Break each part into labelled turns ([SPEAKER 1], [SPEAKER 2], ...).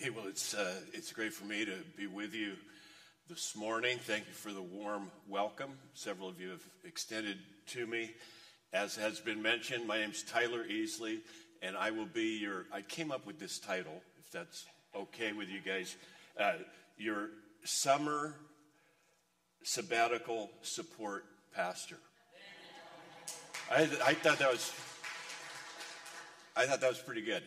[SPEAKER 1] Hey, well, it's great for me to be with you this morning. Thank you for the warm welcome. Several of you have extended to me. As has been mentioned, my name's Tyler Easley, and I will be I came up with this title, if that's okay with you guys, your summer sabbatical support pastor. I thought that was pretty good.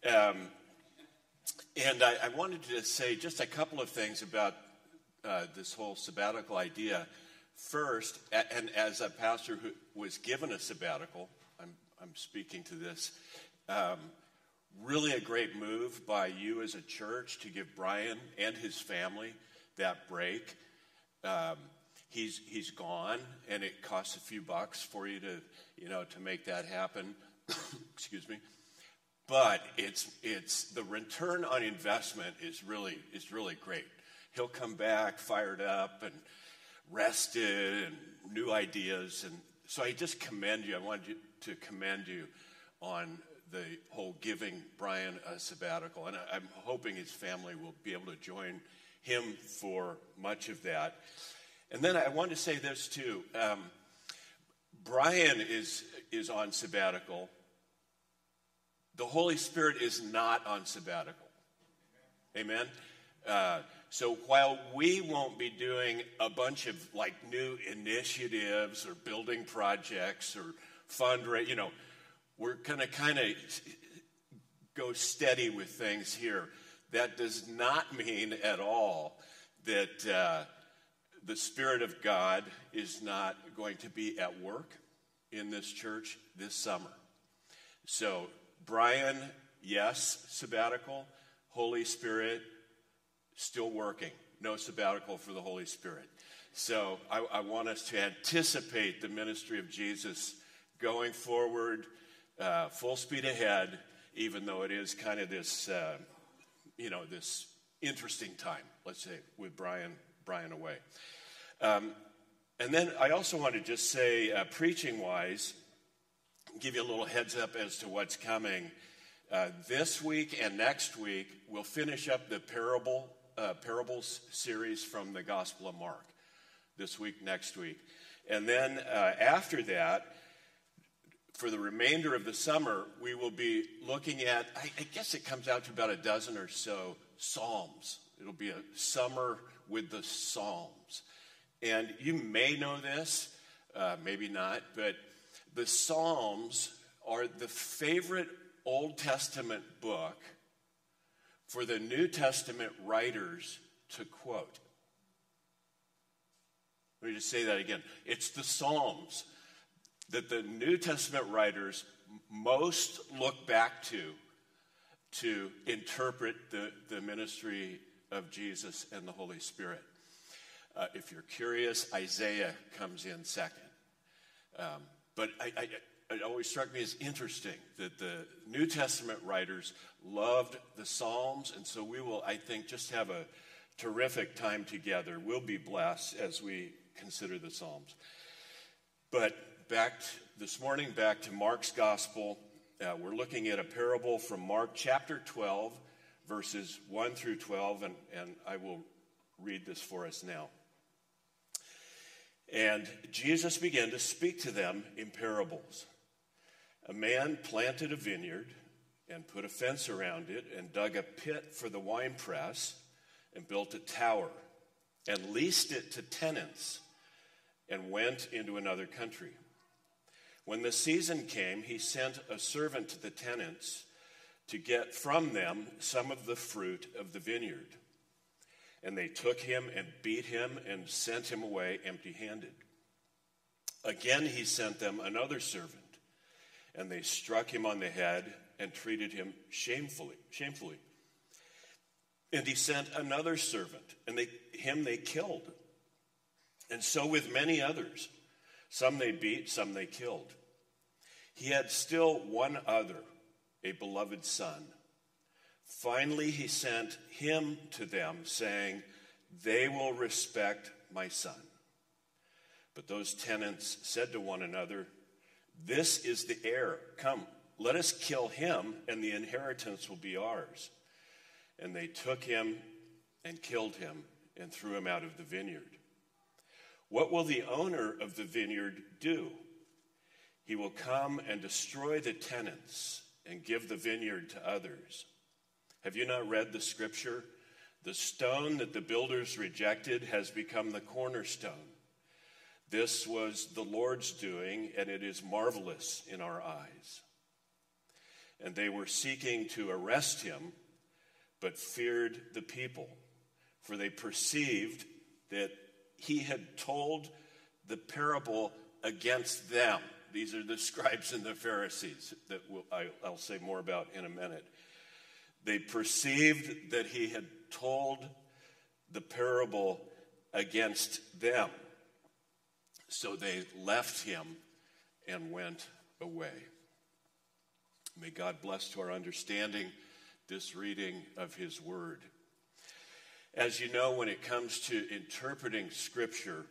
[SPEAKER 1] And I wanted to say just a couple of things about this whole sabbatical idea. First, and as a pastor who was given a sabbatical, I'm speaking to this, really a great move by you as a church to give Brian and his family that break. He's gone, and it costs a few bucks for you to make that happen. Excuse me. But it's the return on investment is really great. He'll come back fired up and rested and new ideas. And so I just commend you. I wanted to commend you on the whole giving Brian a sabbatical. And I'm hoping his family will be able to join him for much of that. And then I want to say this too. Brian is on sabbatical. The Holy Spirit is not on sabbatical. Amen? So while we won't be doing a bunch of new initiatives or building projects or fundraising, we're going to kind of go steady with things here. That does not mean at all that the Spirit of God is not going to be at work in this church this summer. So Brian, yes, sabbatical. Holy Spirit, still working. No sabbatical for the Holy Spirit. So I want us to anticipate the ministry of Jesus going forward, full speed ahead, even though it is kind of this, this interesting time, let's say, with Brian away. And then I also want to just say, preaching-wise, give you a little heads up as to what's coming. This week and next week, we'll finish up the parables series from the Gospel of Mark. This week, next week. And then after that, for the remainder of the summer, we will be looking at, I guess it comes out to about a dozen or so Psalms. It'll be a summer with the Psalms. And you may know this, maybe not, but the Psalms are the favorite Old Testament book for the New Testament writers to quote. Let me just say that again. It's the Psalms that the New Testament writers most look back to interpret the ministry of Jesus and the Holy Spirit. If you're curious, Isaiah comes in second. But it always struck me as interesting that the New Testament writers loved the Psalms, and so we will, I think, just have a terrific time together. We'll be blessed as we consider the Psalms. But this morning, back to Mark's Gospel. We're looking at a parable from Mark chapter 12, verses 1 through 12, and I will read this for us now. And Jesus began to speak to them in parables. A man planted a vineyard and put a fence around it and dug a pit for the winepress and built a tower and leased it to tenants and went into another country. When the season came, he sent a servant to the tenants to get from them some of the fruit of the vineyard. And they took him and beat him and sent him away empty-handed. Again he sent them another servant, and they struck him on the head and treated him shamefully. And he sent another servant, and they killed. And so with many others. Some they beat, some they killed. He had still one other, a beloved son. Finally, he sent him to them, saying, "They will respect my son." But those tenants said to one another, "This is the heir. Come, let us kill him, and the inheritance will be ours." and they took him and killed him and threw him out of the vineyard. What will the owner of the vineyard do? He will come and destroy the tenants and give the vineyard to others. Have you not read the scripture? The stone that the builders rejected has become the cornerstone. This was the Lord's doing, and it is marvelous in our eyes. And they were seeking to arrest him, but feared the people, for they perceived that he had told the parable against them. These are the scribes and the Pharisees that I'll say more about in a minute. They perceived that he had told the parable against them. So they left him and went away. May God bless to our understanding this reading of his word. As you know, when it comes to interpreting Scripture,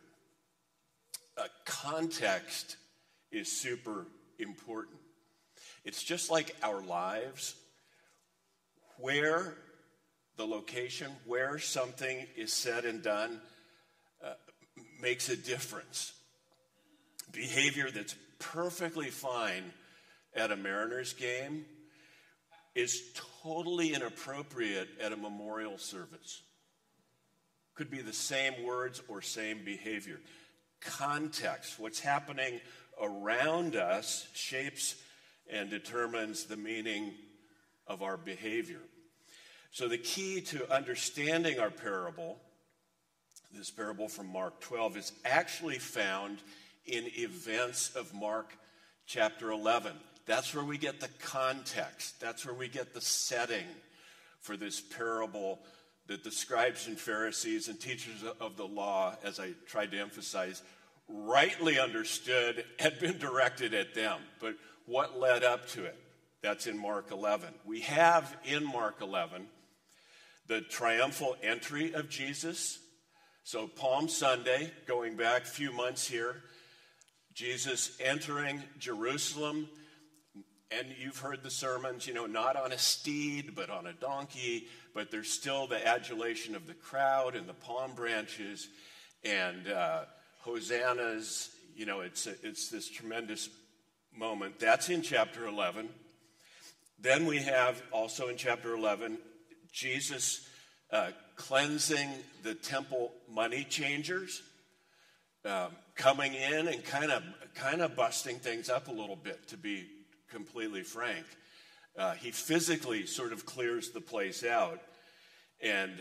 [SPEAKER 1] context is super important. It's just like our lives, where the location, where something is said and done makes a difference. Behavior that's perfectly fine at a Mariners game is totally inappropriate at a memorial service. Could be the same words or same behavior. Context, what's happening around us, shapes and determines the meaning of our behavior. So the key to understanding our parable, this parable from Mark 12, is actually found in events of Mark chapter 11. That's where we get the context. That's where we get the setting for this parable that the scribes and Pharisees and teachers of the law, as I tried to emphasize, rightly understood had been directed at them. But what led up to it? That's in Mark 11. We have in Mark 11 the triumphal entry of Jesus. So Palm Sunday, going back a few months here, Jesus entering Jerusalem. And you've heard the sermons, not on a steed, but on a donkey. But there's still the adulation of the crowd and the palm branches and hosannas. It's this tremendous moment. That's in chapter 11. Then we have also in chapter 11, Jesus cleansing the temple money changers, coming in and kind of busting things up a little bit, to be completely frank. He physically sort of clears the place out, and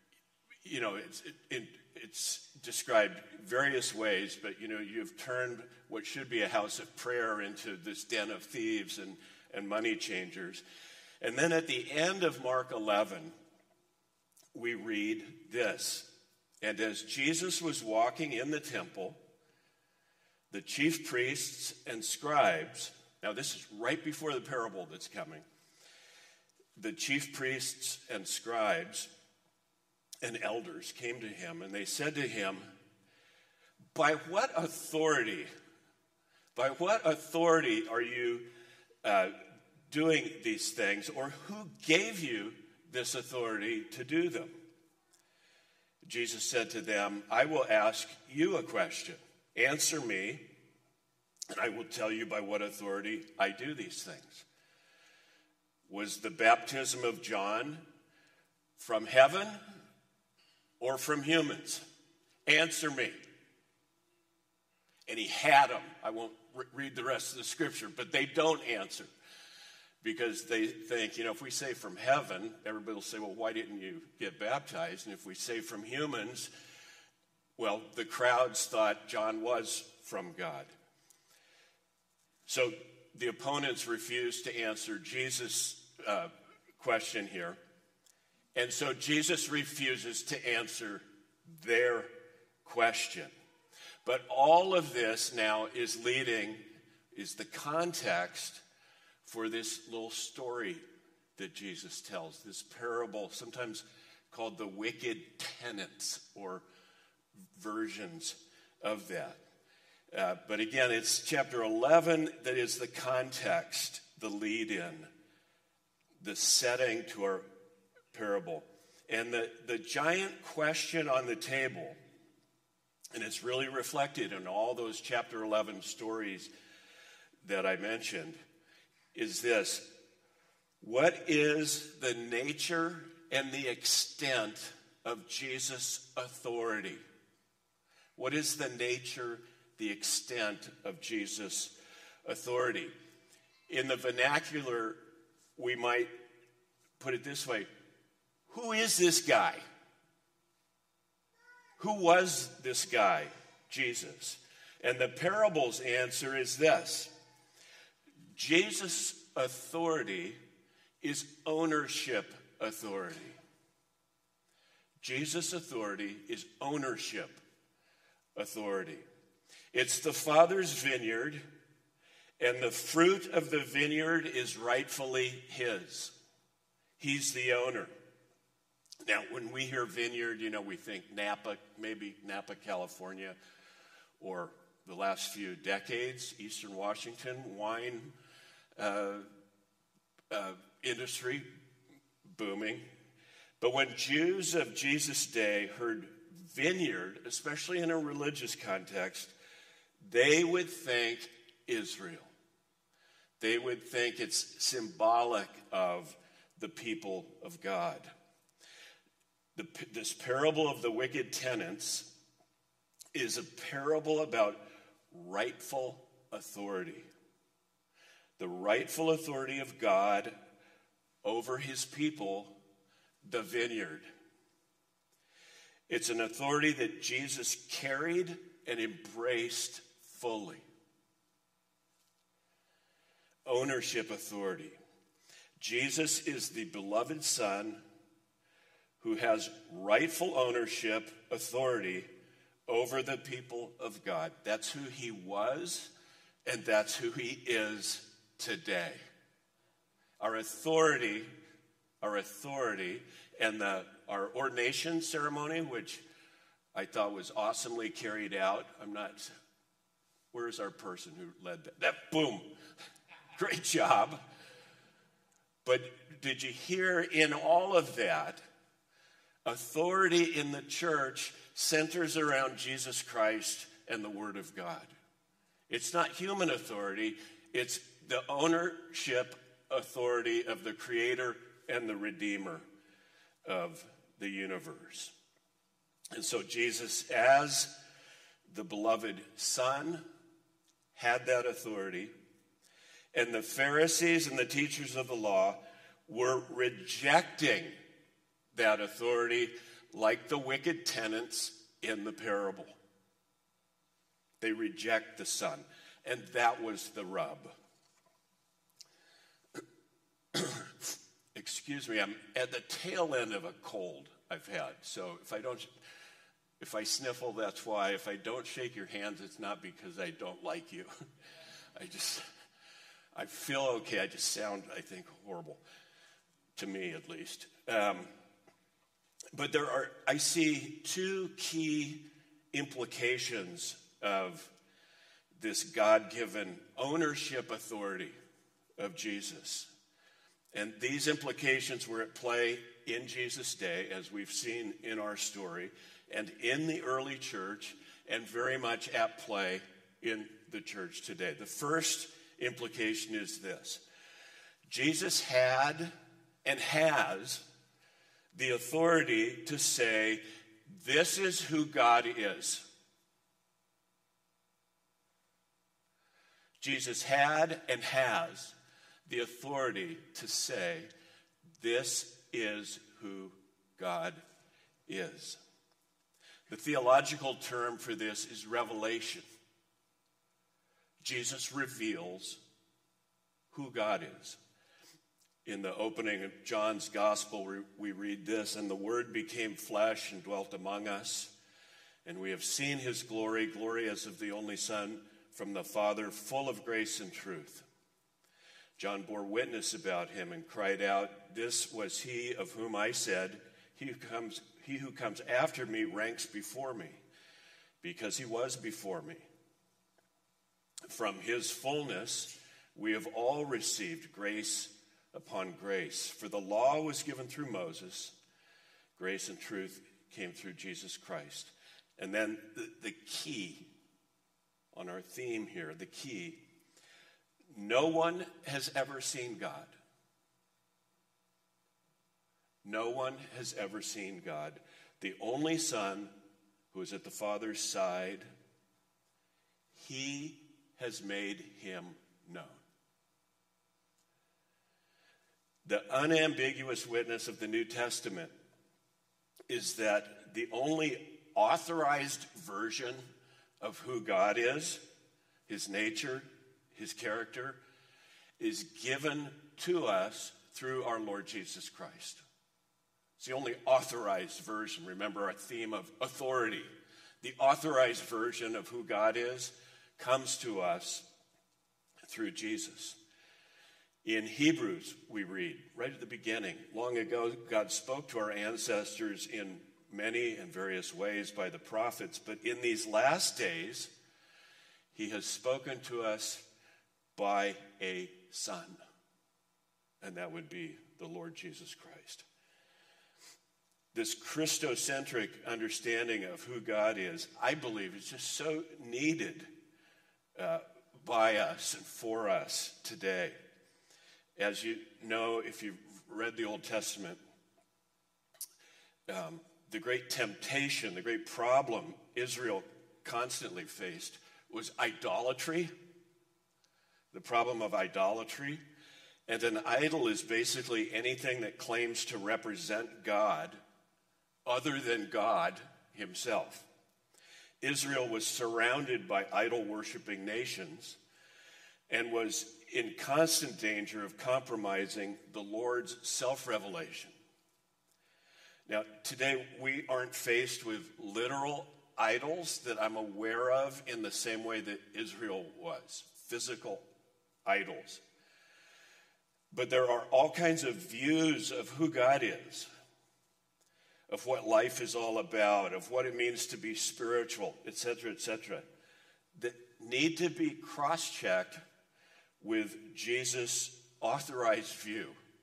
[SPEAKER 1] it's described various ways, but you've turned what should be a house of prayer into this den of thieves and money changers. And then at the end of Mark 11, we read this: and as Jesus was walking in the temple, the chief priests and scribes, now this is right before the parable that's coming, the chief priests and scribes and elders came to him, and they said to him, by what authority are you doing these things, or who gave you this authority to do them? Jesus said to them, I will ask you a question. Answer me, and I will tell you by what authority I do these things. Was the baptism of John from heaven or from humans? Answer me. And he had them. I won't read the rest of the scripture, but they don't answer. Because they think, if we say from heaven, everybody will say, well, why didn't you get baptized? And if we say from humans, well, the crowds thought John was from God. So the opponents refused to answer Jesus' question here. And so Jesus refuses to answer their question. But all of this now is the context for this little story that Jesus tells, this parable, sometimes called the wicked tenants, or versions of that. But again, it's chapter 11 that is the context, the lead-in, the setting to our parable. And the giant question on the table, and it's really reflected in all those chapter 11 stories that I mentioned, is this: what is the nature and the extent of Jesus' authority? What is the nature, the extent of Jesus' authority? In the vernacular, we might put it this way: who is this guy? Who was this guy, Jesus? And the parable's answer is this: Jesus' authority is ownership authority. Jesus' authority is ownership authority. It's the Father's vineyard, and the fruit of the vineyard is rightfully his. He's the owner. Now, when we hear vineyard, we think Napa, maybe Napa, California, or the last few decades, Eastern Washington, wine industry booming. But when Jews of Jesus' day heard vineyard, especially in a religious context, they would think Israel. They would think it's symbolic of the people of God. This parable of the wicked tenants is a parable about rightful authority. The rightful authority of God over his people, the vineyard. It's an authority that Jesus carried and embraced fully. Ownership authority. Jesus is the beloved Son who has rightful ownership authority over the people of God. That's who he was, and that's who he is today. Our authority, and our ordination ceremony, which I thought was awesomely carried out. Where's our person who led that? Boom. Great job. But did you hear in all of that, authority in the church centers around Jesus Christ and the Word of God. It's not human authority, it's the ownership authority of the Creator and the Redeemer of the universe. And so Jesus, as the beloved Son, had that authority, and the Pharisees and the teachers of the law were rejecting that authority like the wicked tenants in the parable. They reject the Son, and that was the rub. Excuse me, I'm at the tail end of a cold I've had, so if I sniffle, that's why. If I don't shake your hands, it's not because I don't like you. I feel okay. I just sound, I think, horrible, to me at least. But I see two key implications of this God-given ownership authority of Jesus. And these implications were at play in Jesus' day, as we've seen in our story, and in the early church, and very much at play in the church today. The first implication is this: Jesus had and has the authority to say, this is who God is. Jesus had and has the authority to say, this is who God is. The theological term for this is revelation. Jesus reveals who God is. In the opening of John's Gospel, we read this: and the Word became flesh and dwelt among us, and we have seen his glory, glory as of the only Son from the Father, full of grace and truth. John bore witness about him and cried out, this was he of whom I said, he who comes after me ranks before me, because he was before me. From his fullness we have all received grace upon grace. For the law was given through Moses, grace and truth came through Jesus Christ. And then the key on our theme here, the key, no one has ever seen God. No one has ever seen God. The only Son who is at the Father's side, he has made him known. The unambiguous witness of the New Testament is that the only authorized version of who God is, his nature, his character, is given to us through our Lord Jesus Christ. It's the only authorized version. Remember our theme of authority. The authorized version of who God is comes to us through Jesus. In Hebrews, we read, right at the beginning, long ago, God spoke to our ancestors in many and various ways by the prophets, but in these last days, he has spoken to us by a Son, and that would be the Lord Jesus Christ. This Christocentric understanding of who God is, I believe, is just so needed by us and for us today. As you know, if you've read the Old Testament, the great temptation, the great problem Israel constantly faced was idolatry, the problem of idolatry. And an idol is basically anything that claims to represent God other than God himself. Israel was surrounded by idol-worshiping nations and was in constant danger of compromising the Lord's self-revelation. Now, today we aren't faced with literal idols that I'm aware of in the same way that Israel was, physical idols. But there are all kinds of views of who God is, of what life is all about, of what it means to be spiritual, etc., that need to be cross-checked with Jesus' authorized view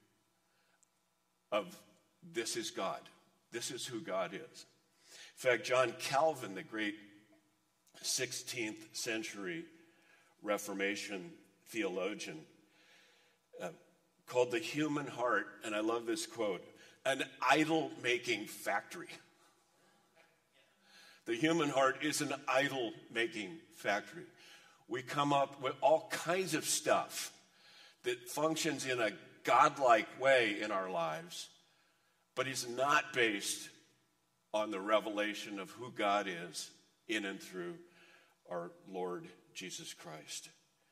[SPEAKER 1] of this is God. This is who God is. In fact, John Calvin, the great 16th century Reformation theologian, called the human heart, and I love this quote, an idol-making factory. The human heart is an idol-making factory. We come up with all kinds of stuff that functions in a godlike way in our lives, but is not based on the revelation of who God is in and through our Lord Jesus Christ.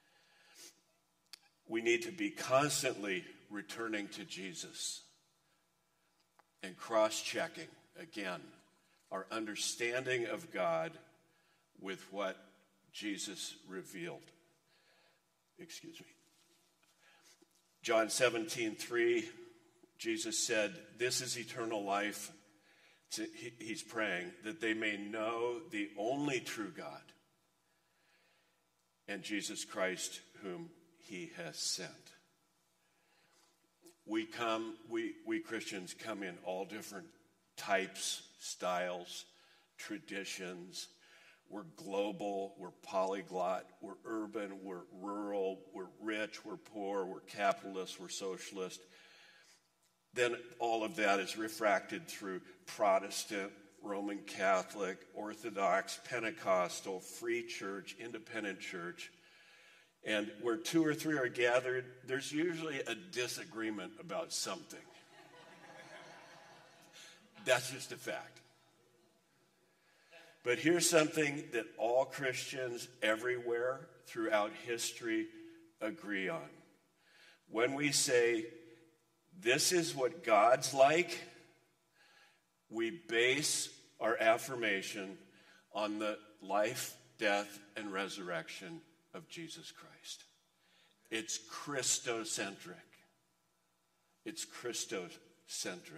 [SPEAKER 1] We need to be constantly returning to Jesus and cross-checking, again, our understanding of God with what Jesus revealed. John 17:3, Jesus said, "This is eternal life." He's praying that they may know the only true God and Jesus Christ whom he has sent. We Christians come in all different types, styles, traditions. We're global, we're polyglot, we're urban, we're rural, we're rich, we're poor, we're capitalist, we're socialist. Then all of that is refracted through Protestant, Roman Catholic, Orthodox, Pentecostal, Free Church, Independent Church. And where two or three are gathered, there's usually a disagreement about something. That's just a fact. But here's something that all Christians everywhere throughout history agree on. When we say, this is what God's like, we base our affirmation on the life, death, and resurrection of Jesus Christ. It's Christocentric. It's Christocentric.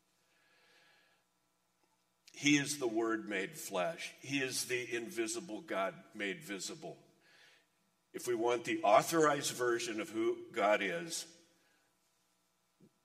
[SPEAKER 1] He is the Word made flesh. He is the invisible God made visible. If we want the authorized version of who God is,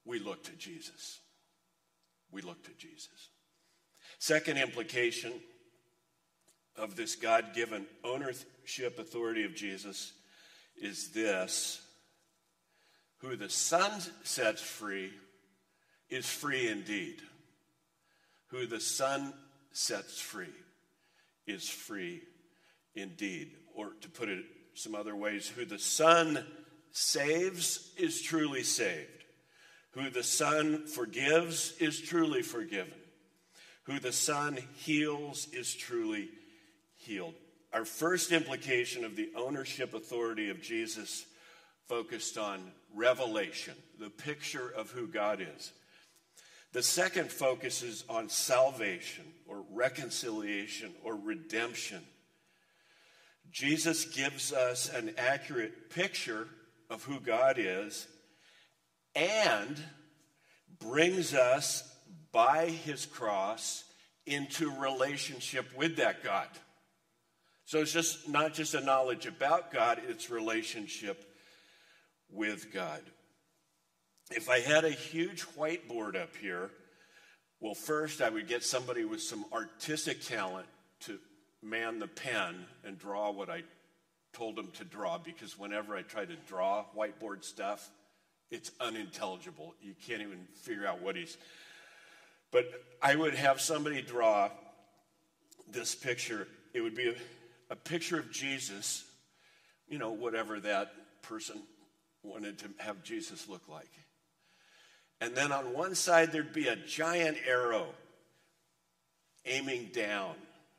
[SPEAKER 1] we look to Jesus. We look to Jesus. Second implication of this God-given ownership authority of Jesus is this: who the Son sets free is free indeed. Who the Son sets free is free indeed. Or to put it some other ways, who the Son saves is truly saved. Who the Son forgives is truly forgiven. Who the Son heals is truly healed. Our first implication of the ownership authority of Jesus focused on revelation, the picture of who God is. The second focuses on salvation or reconciliation or redemption. Jesus gives us an accurate picture of who God is and brings us by his cross into relationship with that God. So it's just not just a knowledge about God, it's relationship with God. If I had a huge whiteboard up here, well, first I would get somebody with some artistic talent to man the pen and draw what I told them to draw, because whenever I try to draw whiteboard stuff, it's unintelligible. You can't even figure out what he's... But I would have somebody draw this picture. It would be a picture of Jesus, whatever that person wanted to have Jesus look like. And then on one side, there'd be a giant arrow aiming down.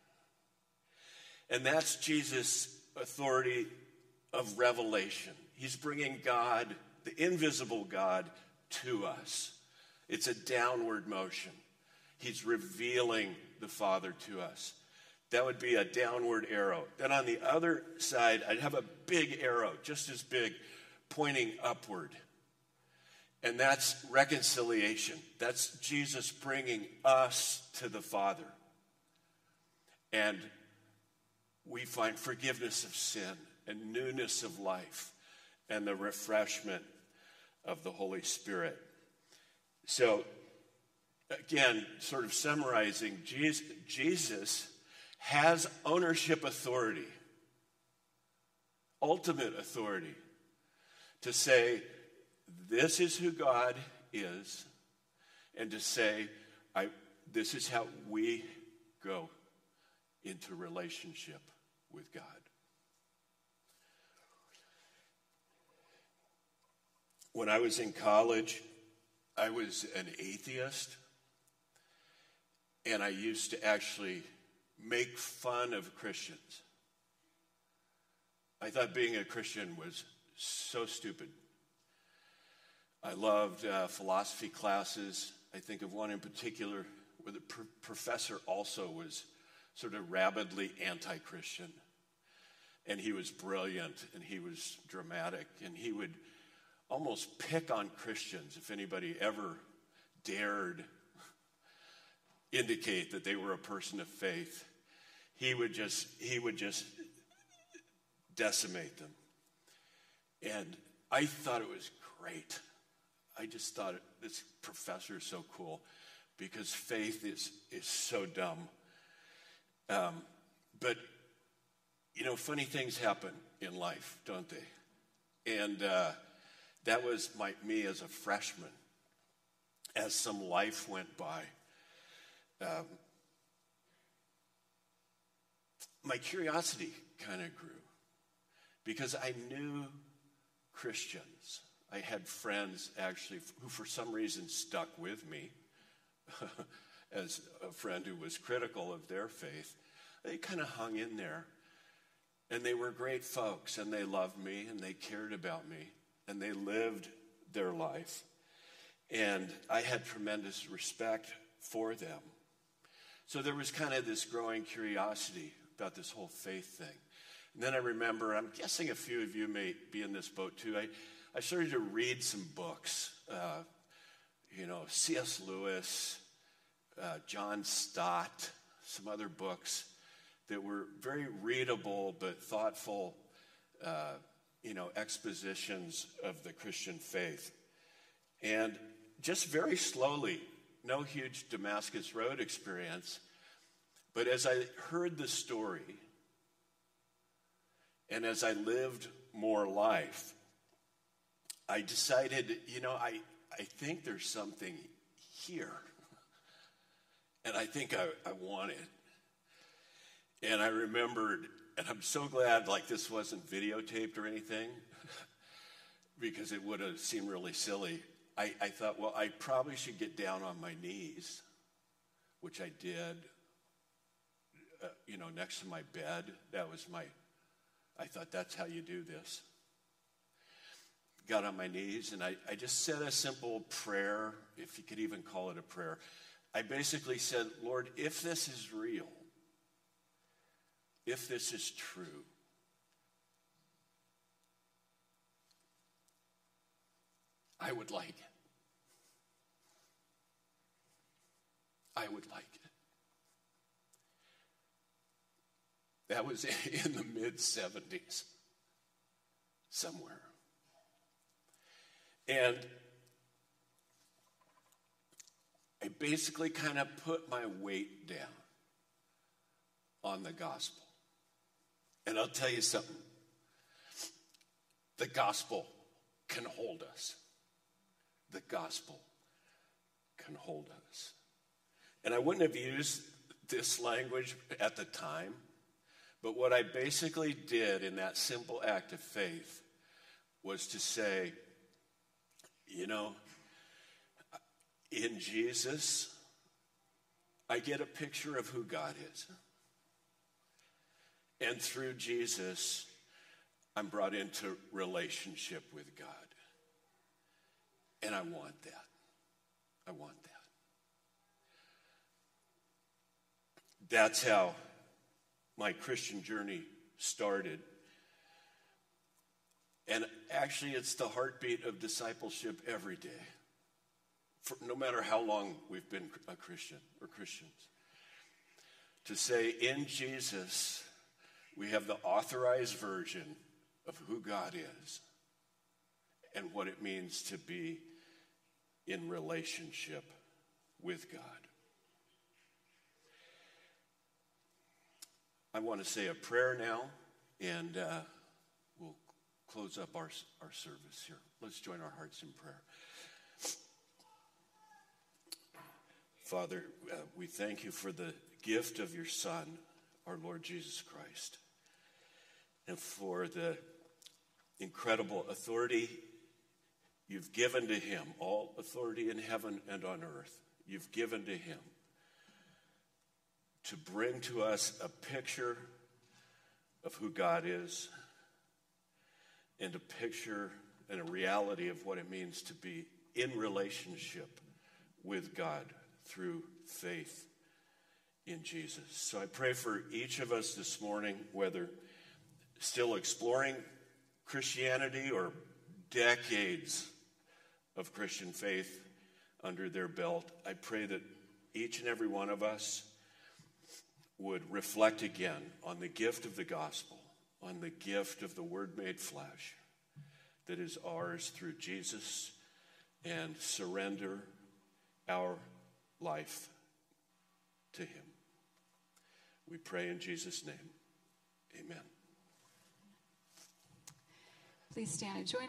[SPEAKER 1] And that's Jesus' authority of revelation. He's bringing God, the invisible God, to us. It's a downward motion. He's revealing the Father to us. That would be a downward arrow. Then on the other side, I'd have a big arrow, just as big, pointing upward. And that's reconciliation. That's Jesus bringing us to the Father. And we find forgiveness of sin and newness of life and the refreshment of the Holy Spirit. So, again, sort of summarizing, Jesus has ownership authority, ultimate authority, to say, this is who God is, and to say, this is how we go into relationship with God. When I was in college, I was an atheist, and I used to actually make fun of Christians. I thought being a Christian was so stupid. I loved philosophy classes. I think of one in particular where the professor also was sort of rabidly anti-Christian. And he was brilliant, and he was dramatic, and he would almost pick on Christians if anybody ever dared indicate that they were a person of faith. He would just decimate them. And I thought it was great. I just thought this professor is so cool, because faith is so dumb. But, funny things happen in life, don't they? And that was me as a freshman. As some life went by, my curiosity kind of grew, because I knew Christians. I had friends, actually, who for some reason stuck with me as a friend who was critical of their faith. They kind of hung in there. And they were great folks, and they loved me, and they cared about me, and they lived their life. And I had tremendous respect for them. So there was kind of this growing curiosity about this whole faith thing. And then I remember, I'm guessing a few of you may be in this boat too, I started to read some books, C.S. Lewis, John Stott, some other books that were very readable but thoughtful, expositions of the Christian faith. And just very slowly, no huge Damascus Road experience, but as I heard the story and as I lived more life, I decided, I think there's something here. And I think I want it. And I remembered, and I'm so glad this wasn't videotaped or anything, because it would have seemed really silly. I thought, well, I probably should get down on my knees, which I did, next to my bed. I thought that's how you do this. Got on my knees, and I just said a simple prayer, if you could even call it a prayer. I basically said, Lord, if this is real, if this is true, I would like it. I would like it. That was in the mid-70s, somewhere. And I basically kind of put my weight down on the gospel. And I'll tell you something. The gospel can hold us. The gospel can hold us. And I wouldn't have used this language at the time, but what I basically did in that simple act of faith was to say, in Jesus, I get a picture of who God is. And through Jesus, I'm brought into relationship with God. And I want that. I want that. That's how my Christian journey started. And actually, it's the heartbeat of discipleship every day. No matter how long we've been a Christian or Christians. To say, in Jesus, we have the authorized version of who God is and what it means to be in relationship with God. I want to say a prayer now, and we'll close up our service here. Let's join our hearts in prayer. Father, we thank you for the gift of your Son, our Lord Jesus Christ, and for the incredible authority you've given to him, all authority in heaven and on earth. You've given to him to bring to us a picture of who God is and a picture and a reality of what it means to be in relationship with God through faith in Jesus. So I pray for each of us this morning, whether still exploring Christianity or decades of Christian faith under their belt, I pray that each and every one of us would reflect again on the gift of the gospel, on the gift of the Word made flesh that is ours through Jesus, and surrender our life to him. We pray in Jesus' name. Amen.
[SPEAKER 2] Please stand and join